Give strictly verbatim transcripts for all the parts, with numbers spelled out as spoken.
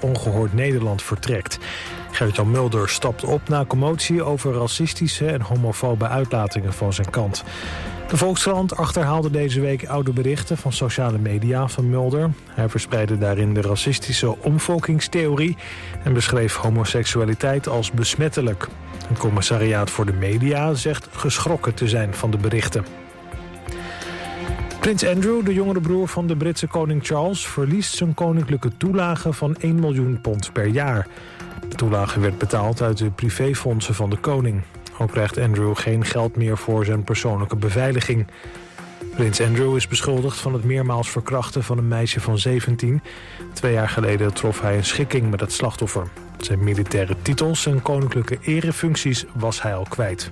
Ongehoord Nederland vertrekt. Gert-Jan Mulder stapt op na commotie over racistische en homofobe uitlatingen van zijn kant. De Volkskrant achterhaalde deze week oude berichten van sociale media van Mulder. Hij verspreidde daarin de racistische omvolkingstheorie en beschreef homoseksualiteit als besmettelijk. Het commissariaat voor de media zegt geschrokken te zijn van de berichten. Prins Andrew, de jongere broer van de Britse koning Charles, verliest zijn koninklijke toelage van één miljoen pond per jaar. De toelage werd betaald uit de privéfondsen van de koning. Ook krijgt Andrew geen geld meer voor zijn persoonlijke beveiliging. Prins Andrew is beschuldigd van het meermaals verkrachten van een meisje van zeventien. Twee jaar geleden trof hij een schikking met het slachtoffer. Zijn militaire titels en koninklijke erefuncties was hij al kwijt.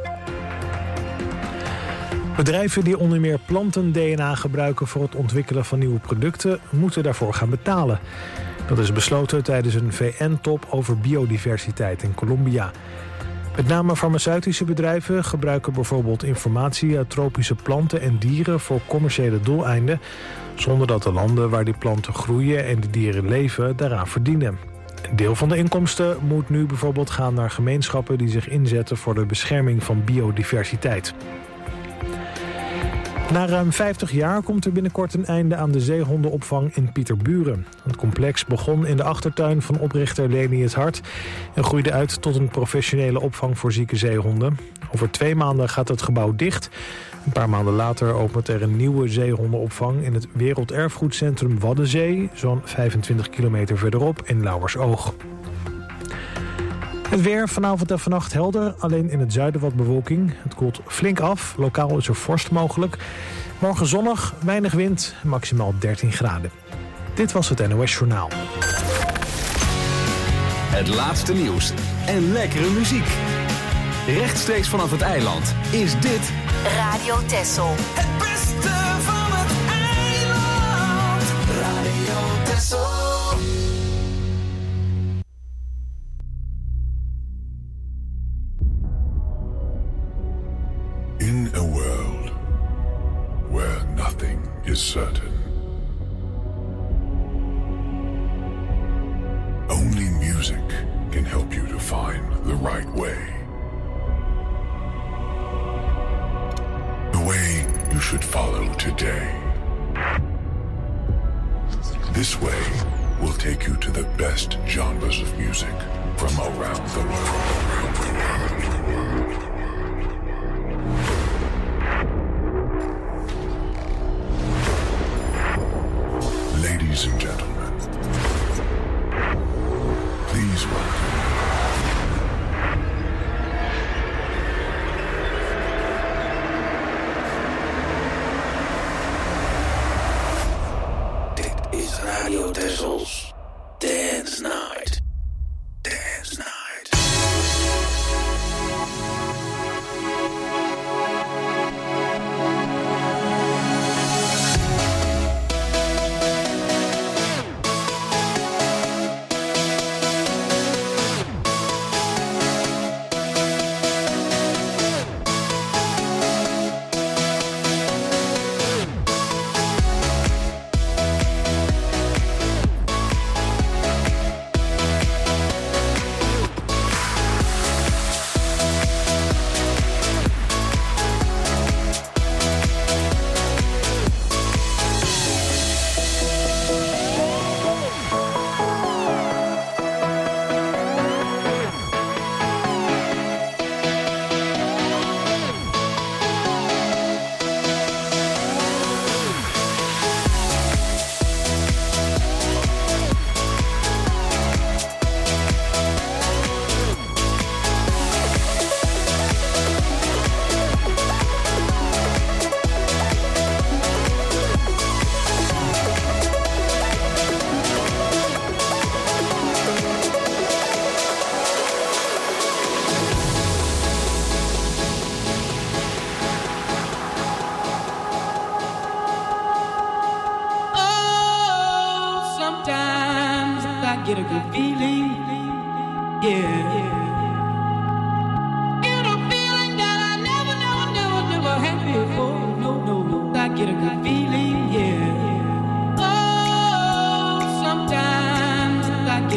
Bedrijven die onder meer planten-D N A gebruiken voor het ontwikkelen van nieuwe producten moeten daarvoor gaan betalen. Dat is besloten tijdens een V N-top over biodiversiteit in Colombia. Met name farmaceutische bedrijven gebruiken bijvoorbeeld informatie uit tropische planten en dieren voor commerciële doeleinden, zonder dat de landen waar die planten groeien en de dieren leven daaraan verdienen. Een deel van de inkomsten moet nu bijvoorbeeld gaan naar gemeenschappen die zich inzetten voor de bescherming van biodiversiteit. Na ruim vijftig jaar komt er binnenkort een einde aan de zeehondenopvang in Pieterburen. Het complex begon in de achtertuin van oprichter Leni het Hart en groeide uit tot een professionele opvang voor zieke zeehonden. Over twee maanden gaat het gebouw dicht. Een paar maanden later opent er een nieuwe zeehondenopvang in het Werelderfgoedcentrum Waddenzee, zo'n vijfentwintig kilometer verderop in Lauwersoog. Het weer vanavond en vannacht helder, alleen in het zuiden wat bewolking. Het koelt flink af, lokaal is er vorst mogelijk. Morgen zonnig, weinig wind, maximaal dertien graden. Dit was het N O S Journaal. Het laatste nieuws en lekkere muziek. Rechtstreeks vanaf het eiland is dit Radio Texel. Het beste van het eiland. Radio Texel. In a world where nothing is certain, only music can help you to find the right way. The way you should follow today. This way will take you to the best genres of music from around the world. Ladies and gentlemen, please welcome. Dit is Radio Texels Dance Night. Dance Night. get a good feeling, yeah. Get a feeling that I never, never, never, never had before. No, no, I get a good feeling, yeah. Oh, sometimes I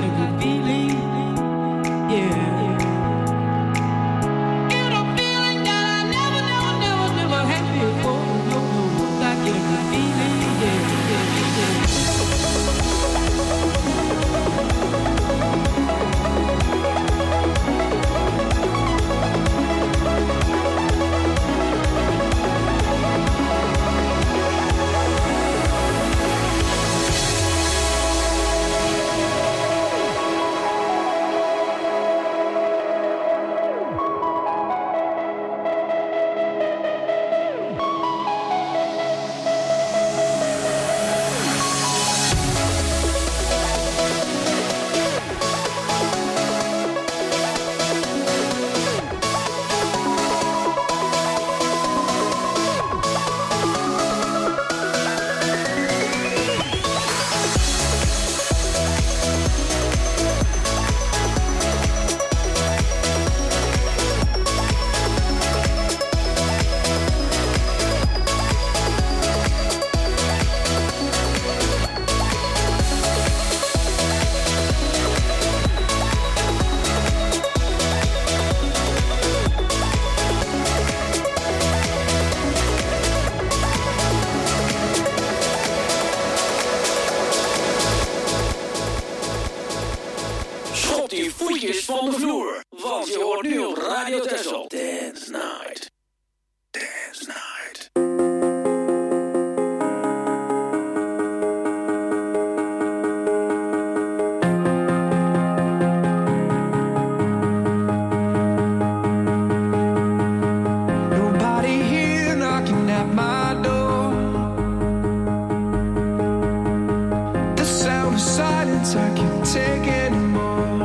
die voetjes van de vloer, want je hoort nu op Radio Texel. Dance Night. Dance Night. Nobody here knocking at my door. The sound of silence I can't take anymore.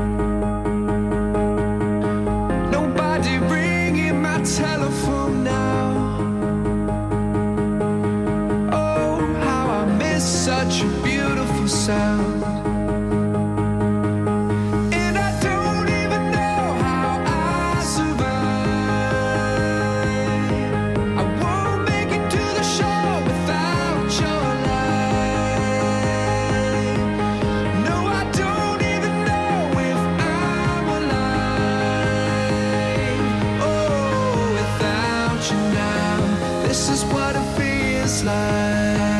Nobody ringing my telephone now. Oh, how I miss such a beautiful sound. And I don't even know how I survive. I won't make it to the shore without your light. No, I don't even know if I'm alive. Oh, without you now, this is what it feels like.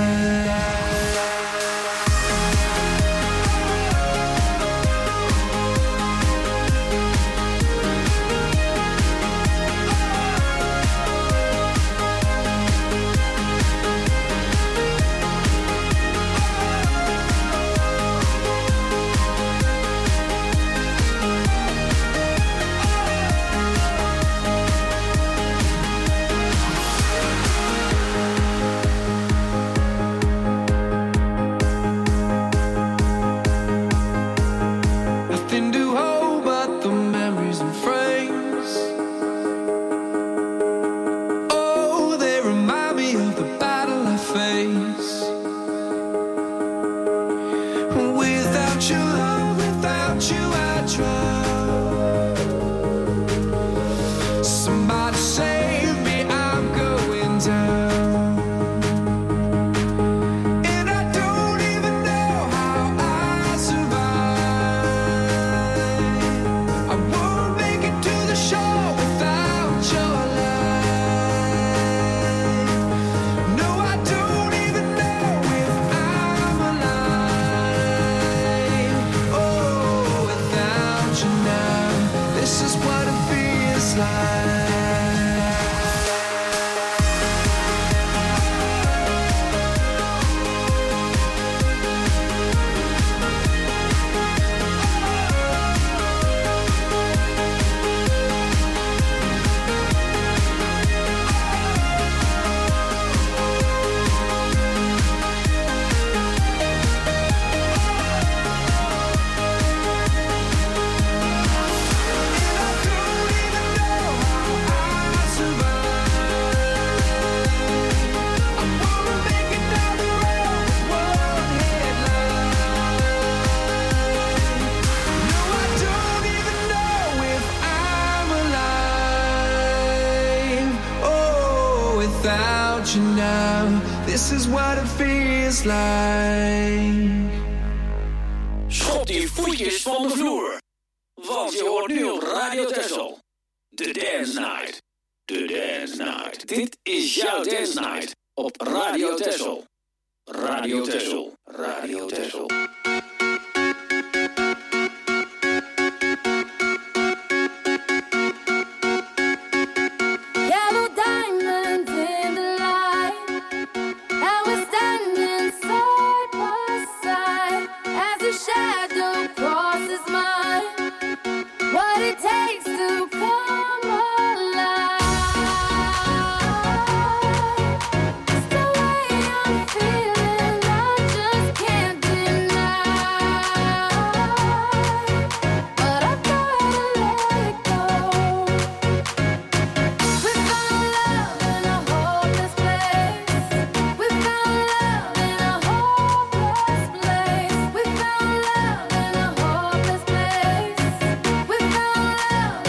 Nothing to hold but the memories and frames. Oh, they remind me of the battle I face. Without your love, without you I drown. Somebody save me, I'm going down. And I don't even know how I survive. I won't make it to the shore without your light. No, I don't even know if I'm alive. Oh, without you now, this is what it feels like. Without you now, this is what it feels like. Schop die voetjes van de vloer, want je hoort nu op Radio Texel. De Dance Night. De Dance Night. Dit is jouw Dance Night op Radio Texel. Radio Texel. Radio Texel. Yellow diamonds in the light, and we're standing side by side as your shadow crosses mine. What it takes to come alive. It's the way I'm feeling, I just can't deny. But I've gotta let it go. We found love in a hopeless place. We found love in a hopeless place. We found love in a hopeless place. We found love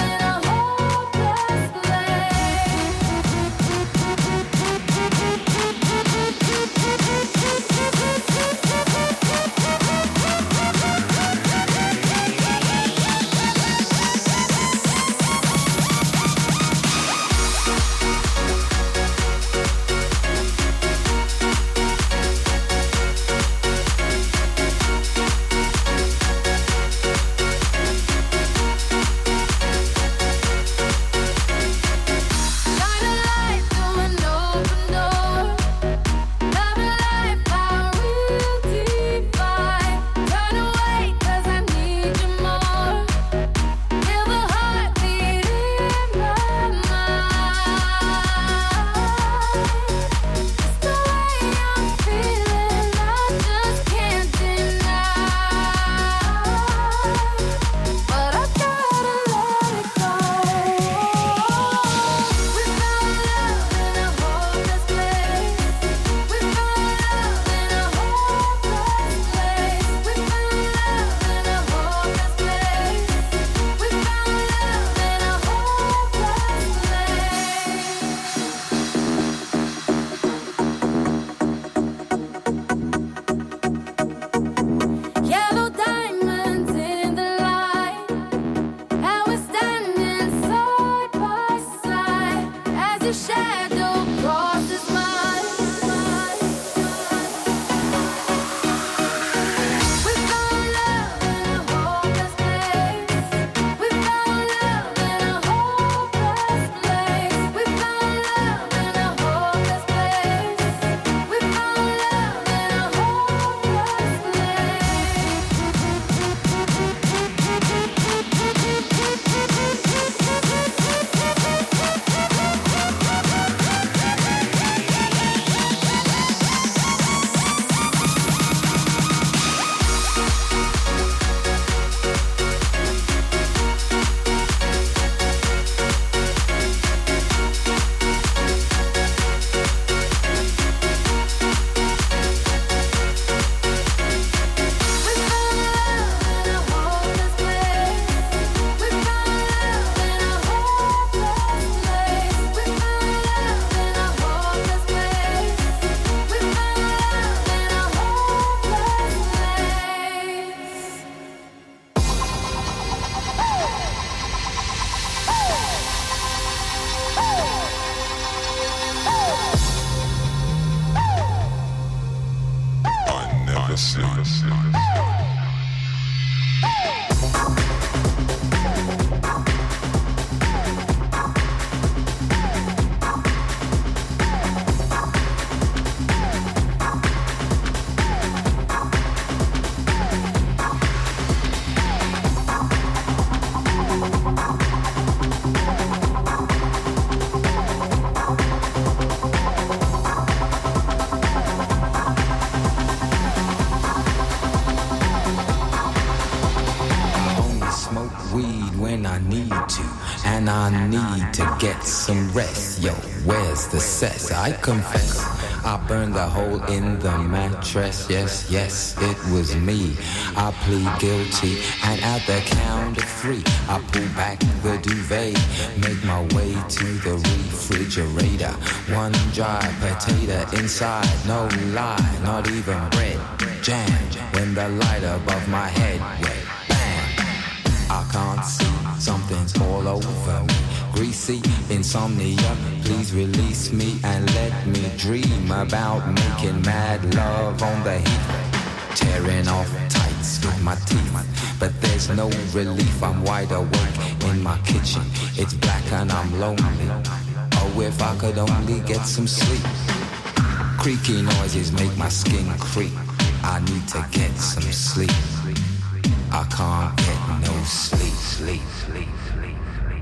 weed when I need to, and I need to get some rest. Yo, where's the cess? I confess, I burned a hole in the mattress. Yes, yes, it was me. I plead guilty, and at the count of three, I pull back the duvet, make my way to the refrigerator. One dry potato inside, no lie, not even bread. Jam when the light above my head went bam. I can't see, something's all over me. Greasy insomnia, please release me and let me dream about making mad love on the heat, tearing off tights with my teeth. But there's no relief, I'm wide awake in my kitchen. It's black and I'm lonely. Oh, if I could only get some sleep. Creaky noises make my skin creep. I need to get some sleep. I can't get no sleep, sleep, sleep, sleep.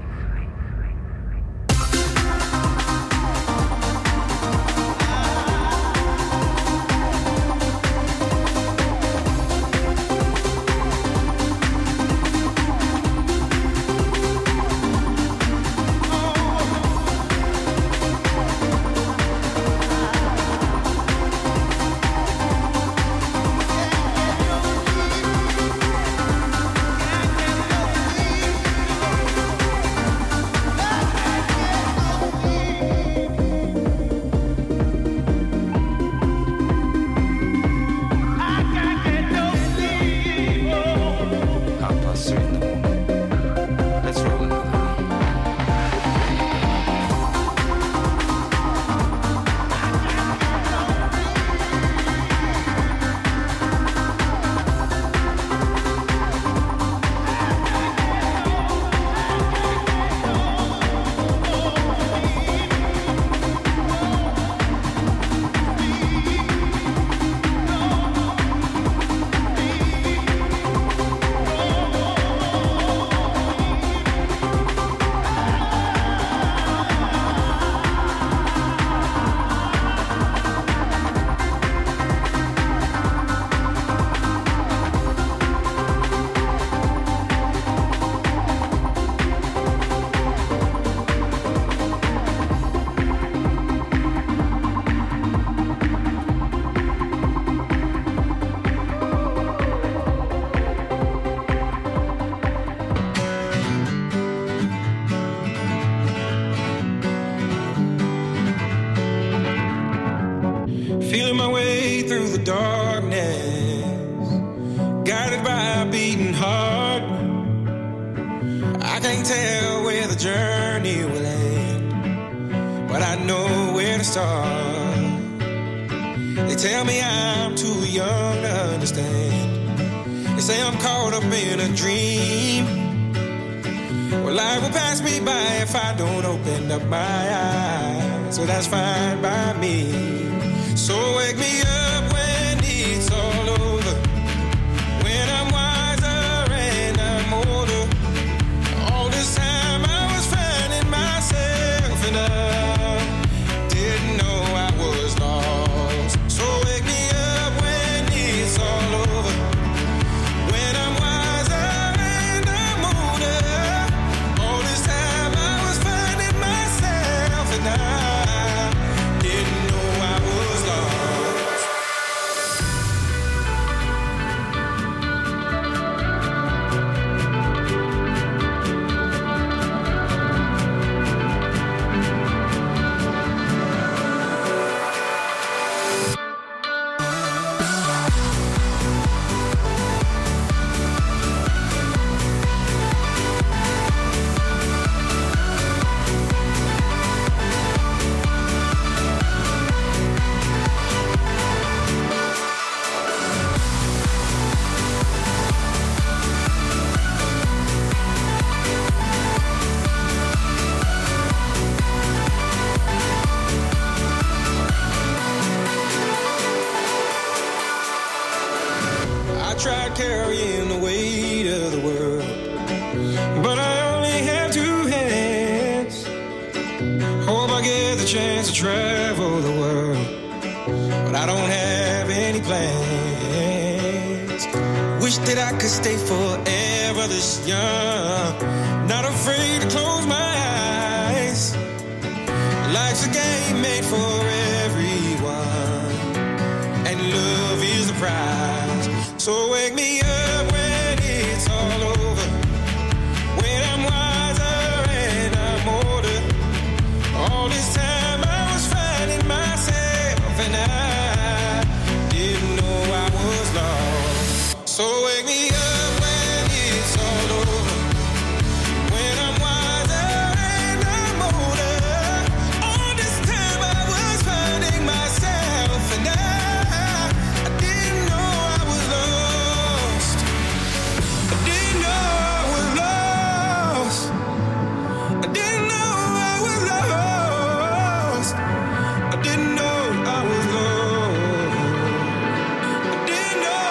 So that's fine by me. So wake me up when it's all over, when I'm wiser and I'm older. All this time I was finding myself and I didn't know I was lost. So wake me up when it's all over, when I'm wiser and I'm older. All this time I was finding myself and I tried carrying the weight of the world, but I only have two hands. Hope I get the chance to travel the world, but I don't have any plans. Wish that I could stay forever never this young. Not afraid to close my eyes. Life's a game made for everyone, and love is the prize. So wake me up when it's all over, when I'm wiser and I'm older. All this time I was finding myself, and I didn't know I was lost. So wake me up when it's all over, when I'm wiser and I'm older. All this time I was finding myself, and I, I didn't know I was lost. I didn't know I was lost. I didn't know I was lost. I didn't know I was lost. I didn't know.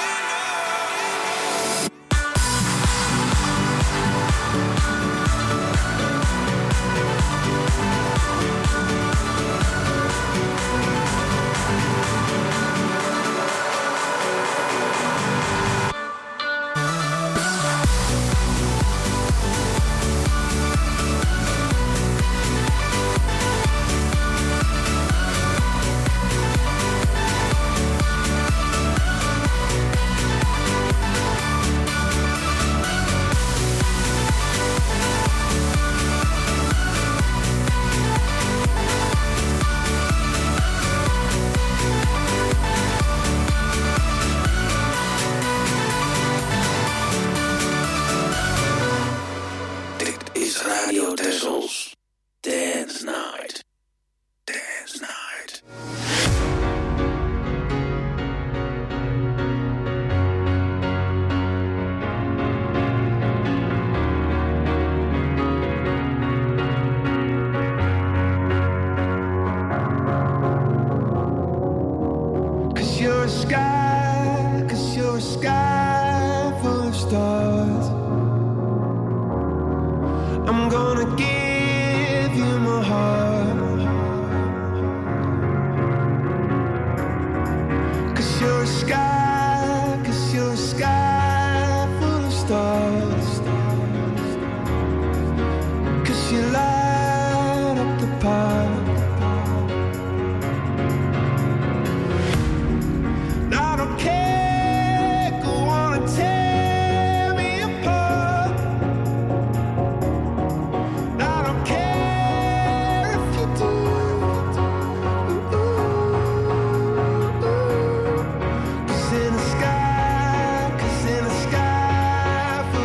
Dit is Radio Texels. Dance Night. Dance Night. Cause you're a sky, cause you're a sky full of stars. I'm gonna give you my heart. Cause you're a sky, cause you're a sky full of stars. Cause you light up the park. I don't care, go on and tear me apart. I don't care if you do. Cause in the sky, cause in the sky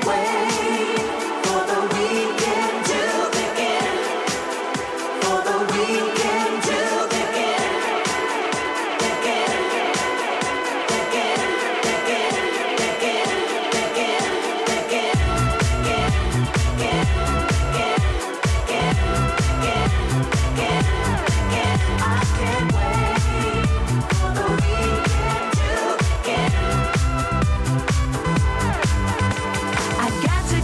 I got to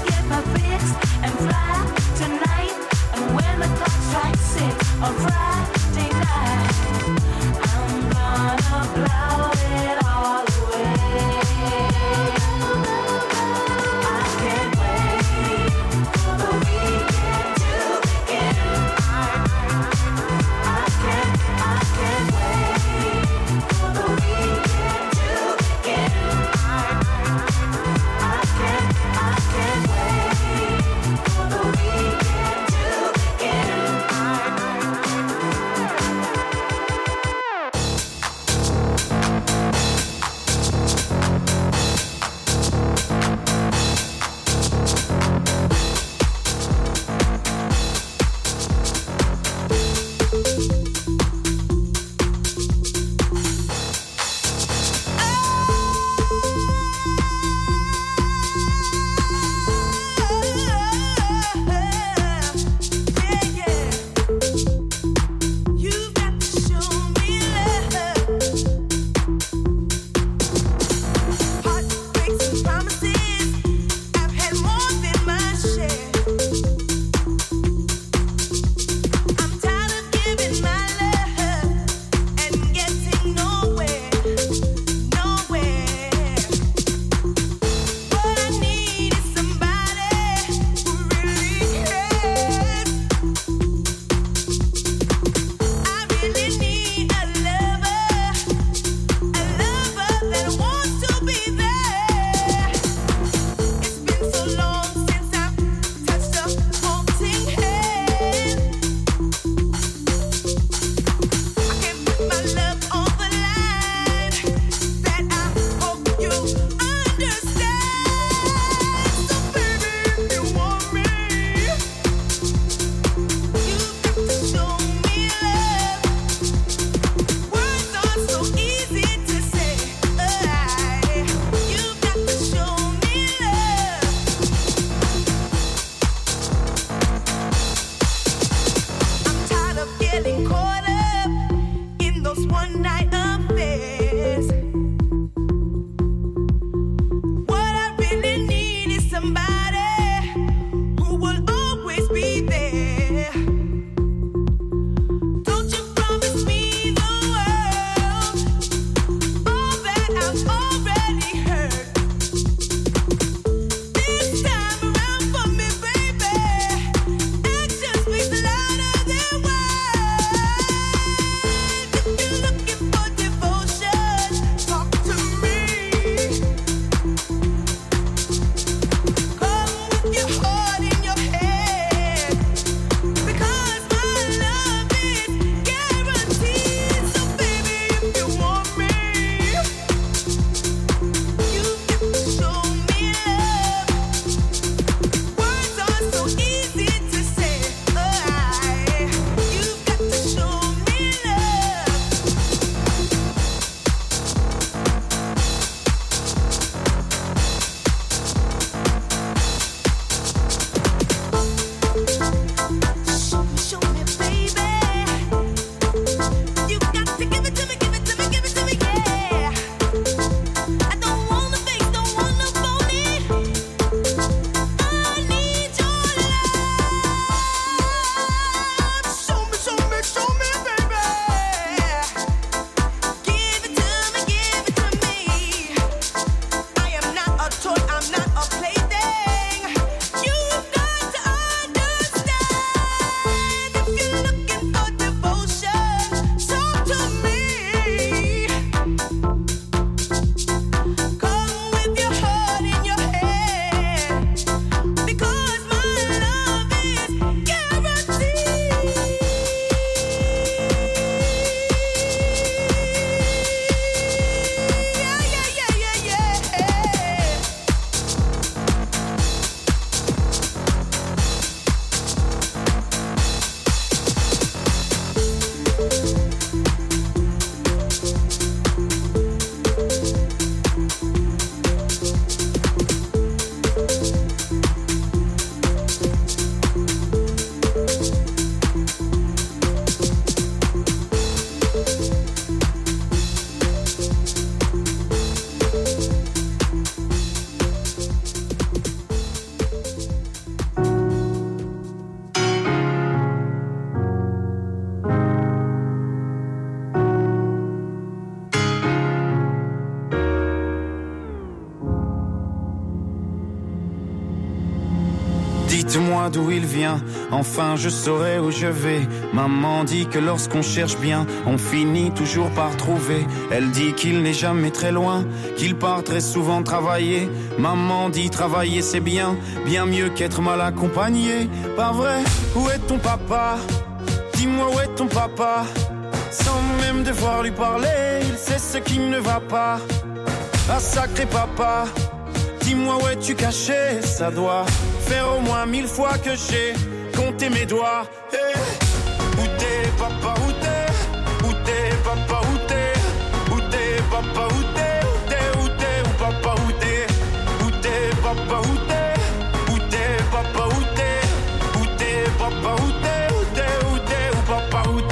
Dites-moi d'où il vient, enfin je saurai où je vais. Maman dit que lorsqu'on cherche bien, on finit toujours par trouver. Elle dit qu'il n'est jamais très loin, qu'il part très souvent travailler. Maman dit travailler c'est bien, bien mieux qu'être mal accompagné. Pas vrai, où est ton papa? Dis-moi où est ton papa? Sans même devoir lui parler, il sait ce qui ne va pas. Ah sacré papa, dis-moi où es-tu caché? Ça doit faire au moins mille fois que j'ai compté mes doigts. Hey. Où t'es papa, où t'es? Où t'es papa, où t'es? Où t'es papa, où t'es? Où t'es, où t'es, où papa, où t'es? Où t'es papa, où t'es? Où t'es papa, où t'es? Où t'es papa, où t'es? Où t'es, où t'es, où papa, où t'es?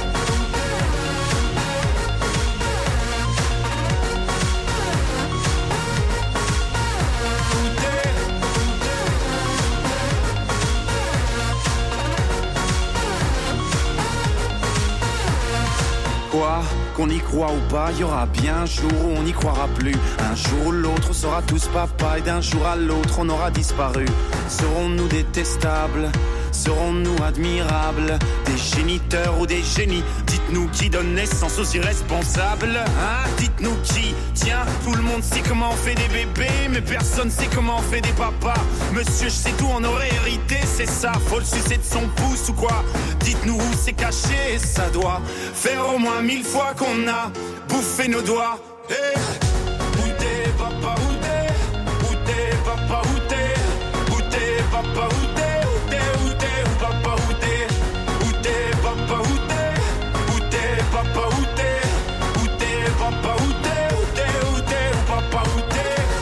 Quoi, qu'on y croit ou pas, y aura bien un jour où on n'y croira plus. Un jour ou l'autre, on sera tous papa, et d'un jour à l'autre, on aura disparu. Serons-nous détestables? Serons-nous admirables? Des géniteurs ou des génies? Dites-nous qui donne naissance aux irresponsables, hein? Dites-nous qui? Tiens, tout le monde sait comment on fait des bébés, mais personne sait comment on fait des papas. Monsieur, je sais tout, on aurait hérité, c'est ça. Faut le sucer de son pouce ou quoi? Dites-nous où c'est caché, ça doit faire au moins mille fois qu'on a bouffé nos doigts. Hey. Où t'es papa, où t'es? Où t'es papa, où t'es? Où t'es papa, où t'es? Où t'es, où papa, où t'es? Où t'es papa, où t'es? Où t'es papa, où t'es? Où t'es papa, où t'es? Où t'es, où t'es, où papa, où t'es?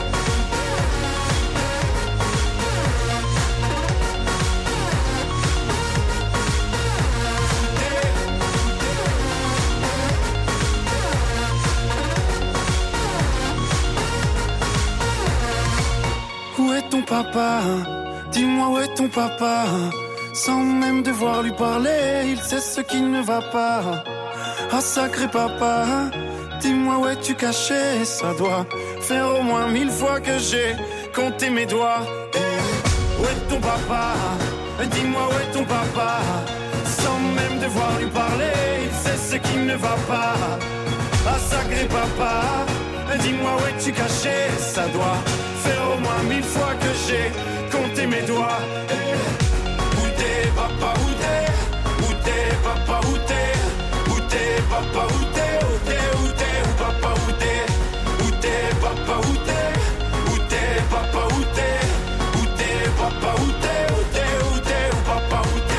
Où est ton papa? Dis-moi où est ton papa? Sans même devoir lui parler, il sait ce qui ne va pas. Ah sacré papa, dis-moi où es-tu caché? Ça doit faire au moins mille fois que j'ai compté mes doigts. Hey. Où est ton papa? Dis-moi où est ton papa? Sans même devoir lui parler, il sait ce qui ne va pas. Ah sacré papa, dis-moi où es-tu caché? Ça doit faire au moins mille fois que j'ai compté mes doigts. Hey. Où t'es papa, où t'es? Où t'es papa, où t'es? Où t'es papa, où t'es? Où t'es, où t'es, où papa, où t'es? Où t'es papa, où t'es? Où t'es papa, où t'es? Où t'es papa, où t'es? Où t'es, où t'es, où papa, où t'es?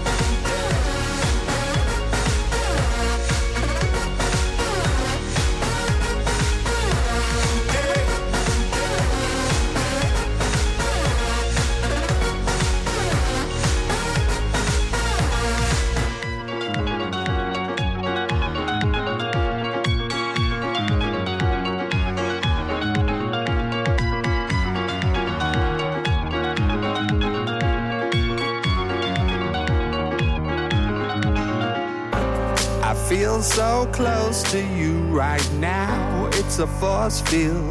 Feel so close to you right now, it's a force field.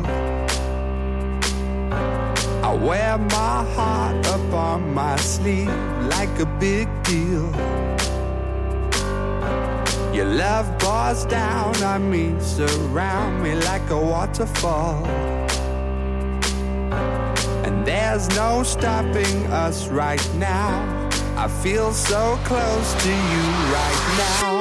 I wear my heart up on my sleeve like a big deal. Your love pours down on me, surround me like a waterfall. And there's no stopping us right now. I feel so close to you right now.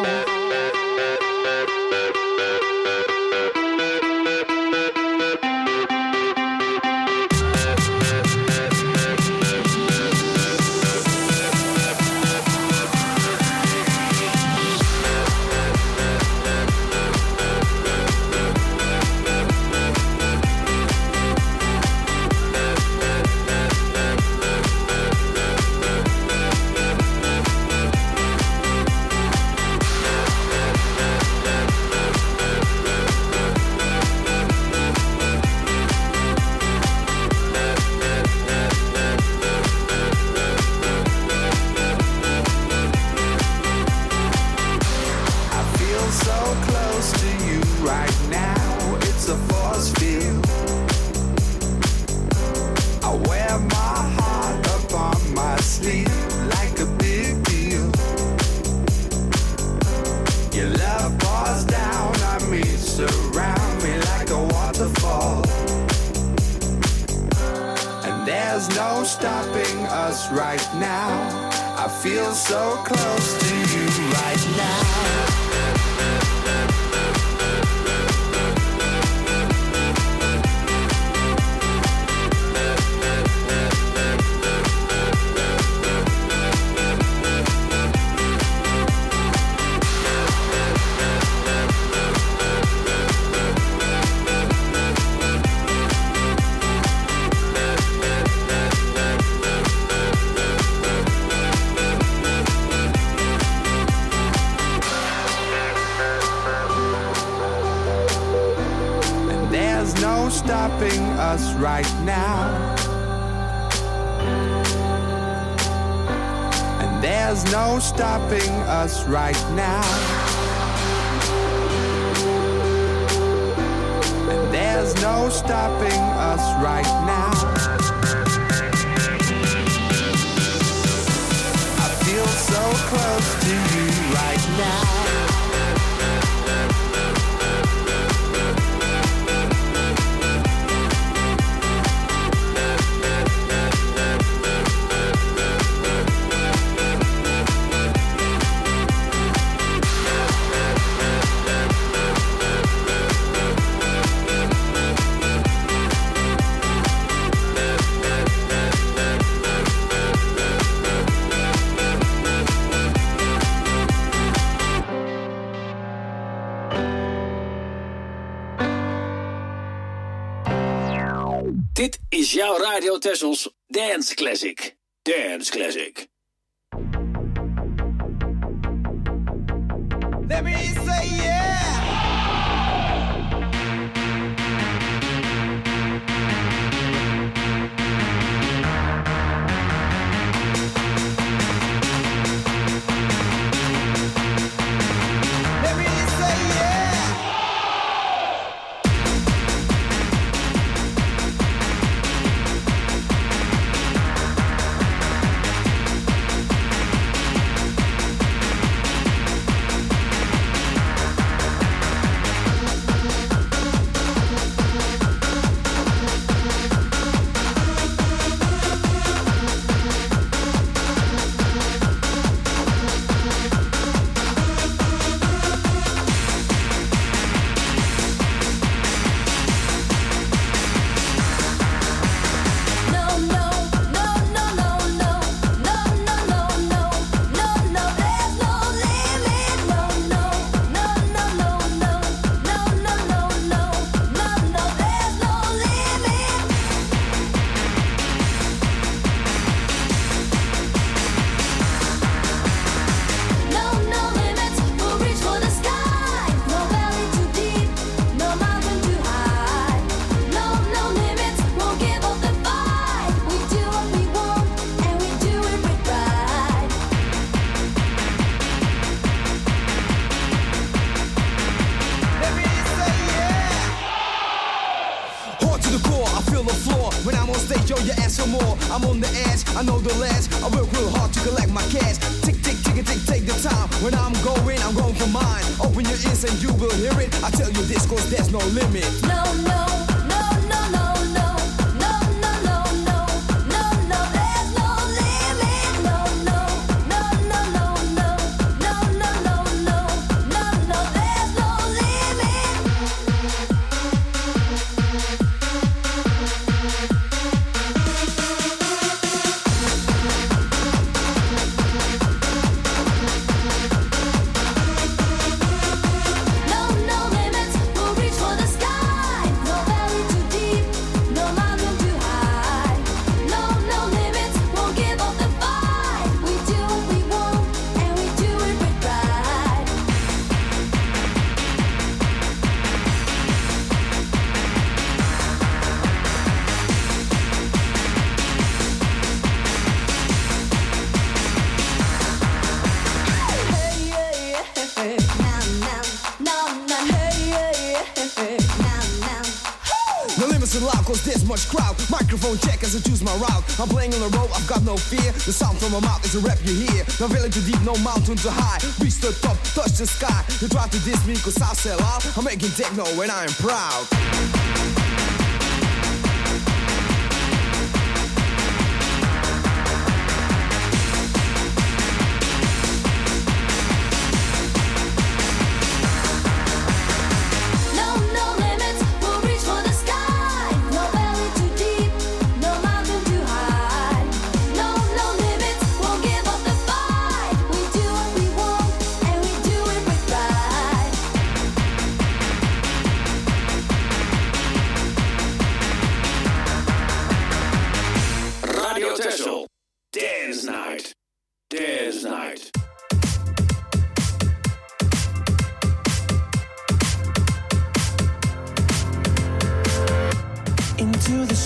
stopping us right now. I feel so close to you right now. Stopping us right now. And there's no stopping us right now. And there's no stopping us right now. I feel so close to you right now. Dit is jouw Radio Tessels Dance Classic. Dance Classic. Let me say yeah. Let me say yeah. I'm on the edge, I know the ledge. I work real hard to collect my cash. Tick, tick, tick, tick, take the time. When I'm going, I'm going for mine. Open your ears and you will hear it. I tell you this cause there's no limit. No, no, no, no, no, no. No, no, no, no. No, no, there's no limit. No, no, no, no, no, no. No, no, no, no. No, no, there's no limit. Cause there's much crowd. Microphone check as I choose my route. I'm playing on the road, I've got no fear. The sound from my mouth is a rap you hear. No valley too deep, no mountain too high. Reach the top, touch the sky. You try to diss me cause I sell out. I'm making techno and I am proud.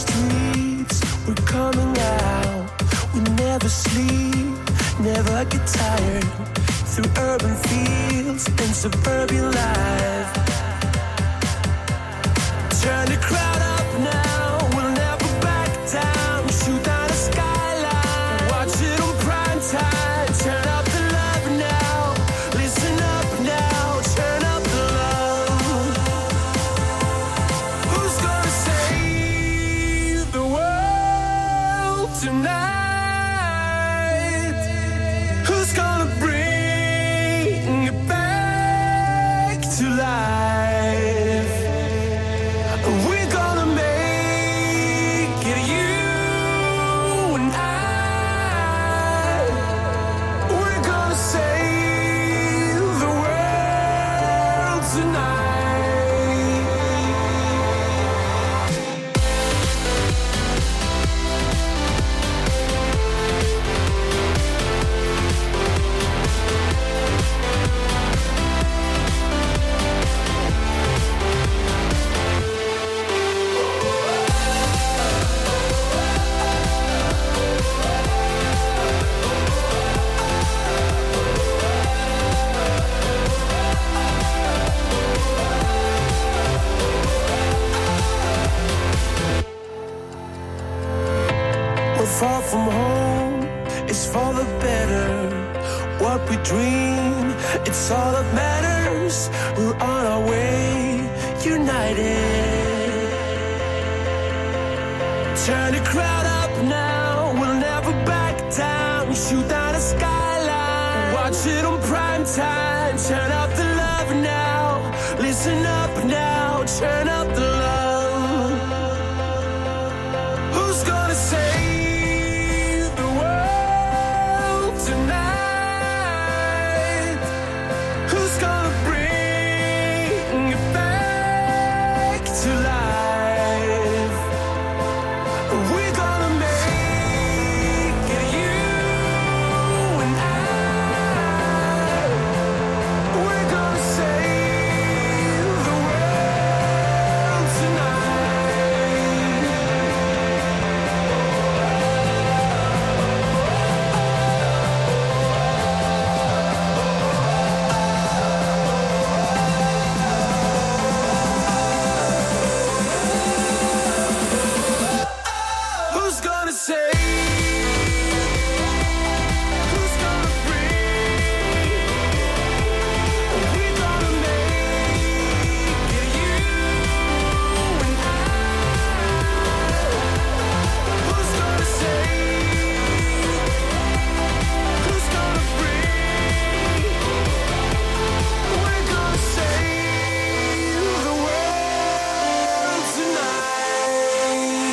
streets, we're coming out. We never sleep, never get tired. Through urban fields and suburban life. Turn the crowd up now, we'll never back down. Shoot down the skyline, watch it on prime time. Turn up the love now, listen up now. Turn up the love. Who's gonna save the world tonight? Who's gonna bring it back to life? We're gonna make it, you and I. We're gonna save the world tonight. We're far from home, it's for the better. What we dream, it's all that matters. We're on our way, united. Turn the crowd up now, we'll never back down. Shoot down the skyline, watch it on prime time. Turn up the love now, listen up now. Turn up the love. Who's gonna save the world tonight? Who's gonna bring it back to life? We're gonna make it, you and I. We're gonna save the world tonight. Who's gonna save? Who's gonna bring? We're gonna make it, you and I. Who's gonna save? Who's gonna bring? We're gonna save the world tonight.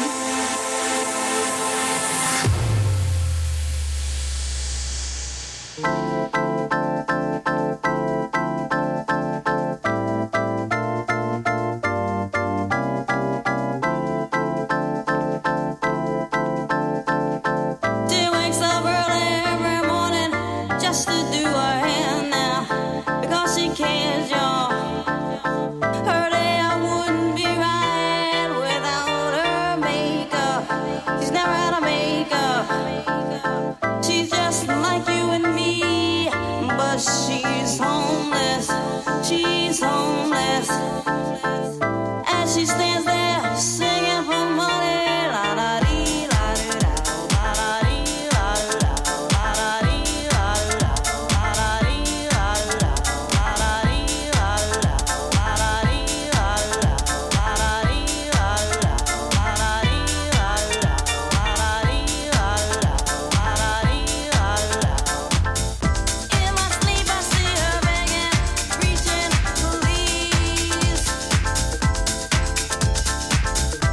She wakes up early every morning just to do her hair now because she cares, y'all. Her day I wouldn't be right without her makeup. She's never had a makeup. She's just like you and me, but she's homeless. She's homeless. As she stands there singing for money, la da dee, la doo da, la da dee, la doo da, la da dee, la doo da, la da dee, la doo da, la da dee, la doo da, la da dee, la doo da, la da dee, la doo da, la da dee, la doo da, la da dee, la doo da, la da dee, la doo da. In my sleep I see her begging, reaching, please.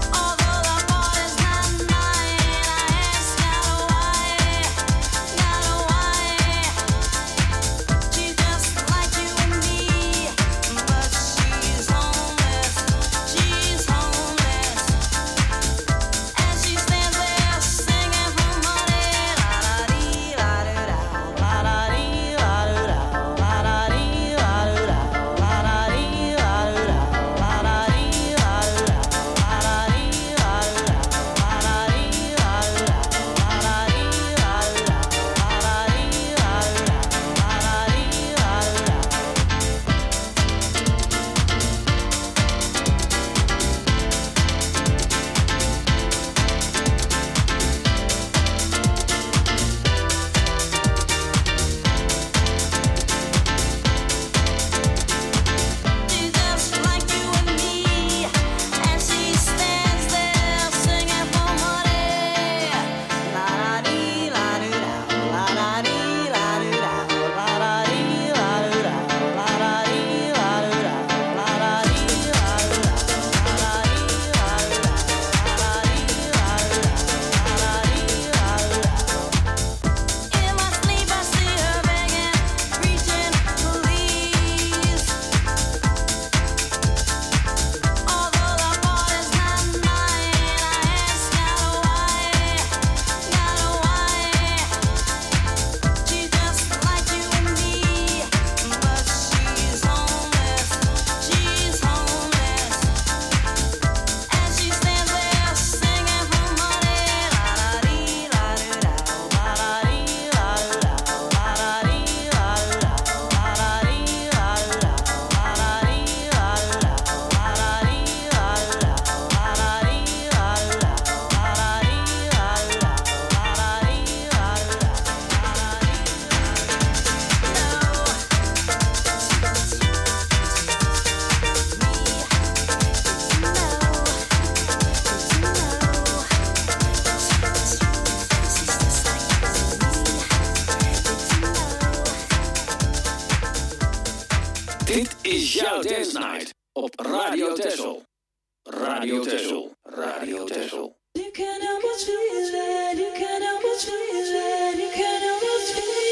Dit is jouw Dance Night op Radio Texel. Radio Texel. Radio Texel. You can't help but feel it. You can't help but feel it. You can't help but feel it.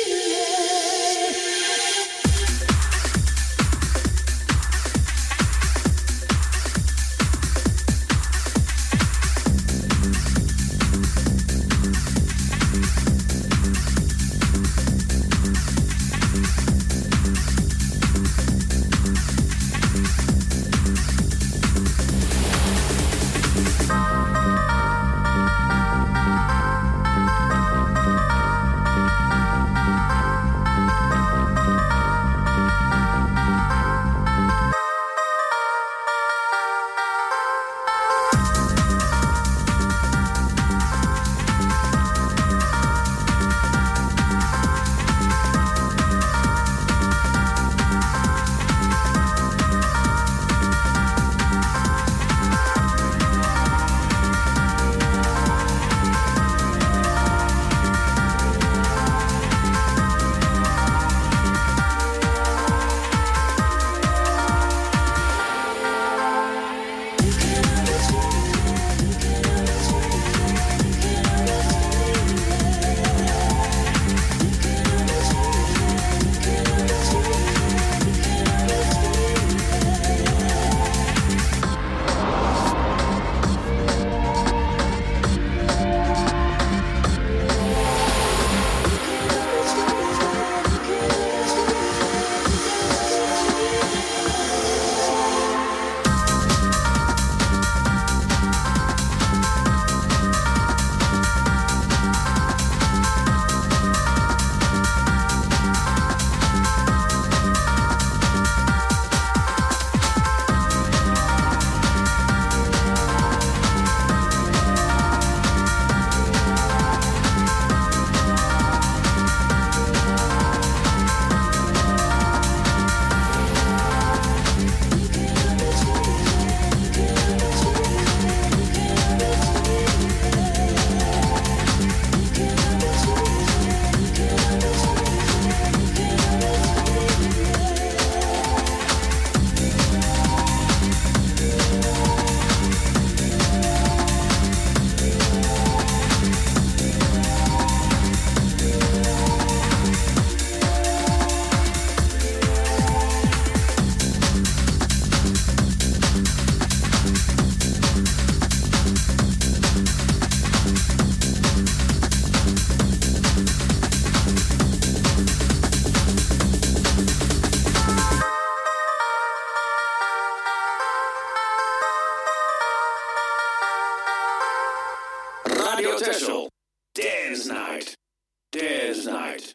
Radio Texel. Dance Night. Dance Night.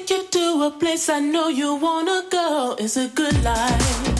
take you to a place I know you wanna go. It's a good life.